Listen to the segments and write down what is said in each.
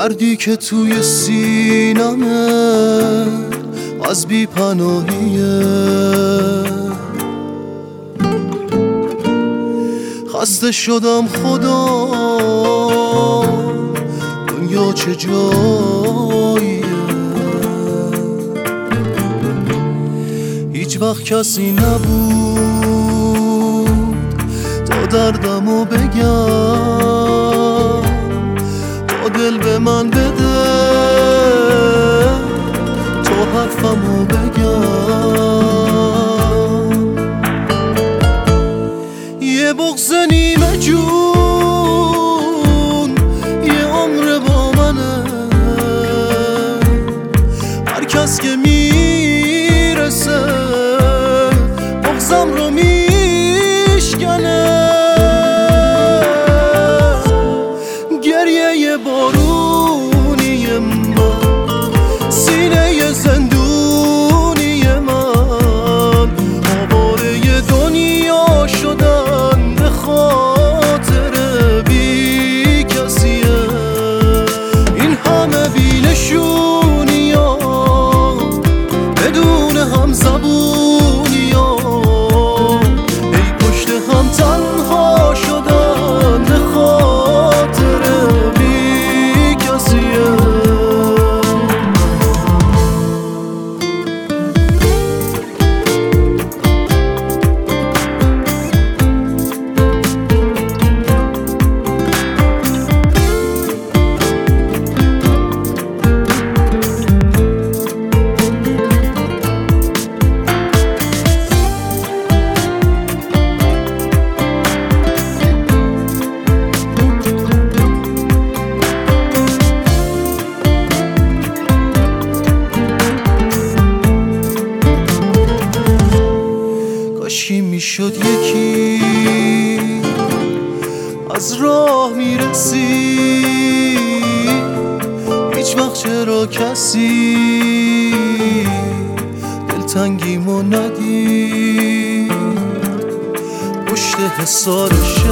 دردی که توی سینمه از بی پناهیه، خسته شدم خدا دنیا چه جاییه. هیچ وقت کسی نبود تا دردمو بگم، تا دل به من بده تا حرفمو بگم. یه بغض نیمه جون یه عمر با منه، هر کس که میرسه بغضم رو میشکنه. گریه یه بارونی من، سینه یه زندونی من، آواره یه دنیا شدن به خاطر بی کسیه. این همه بی نشونی ها بدون هم زبونی ها، ای پشت هم تنها شدن به خاطر بی کسیه. کاشکی میشد یکی از راه میرسی، هیچ وقت چرا کسی دلتنگیمو ندید. پشت حصار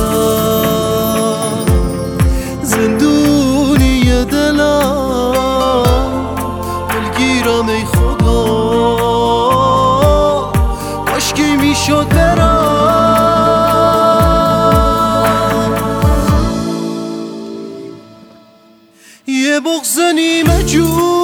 شب زندونی دلم، دلگیرم ای خدا کاشکی میشد برم. یه بغض نیمه جون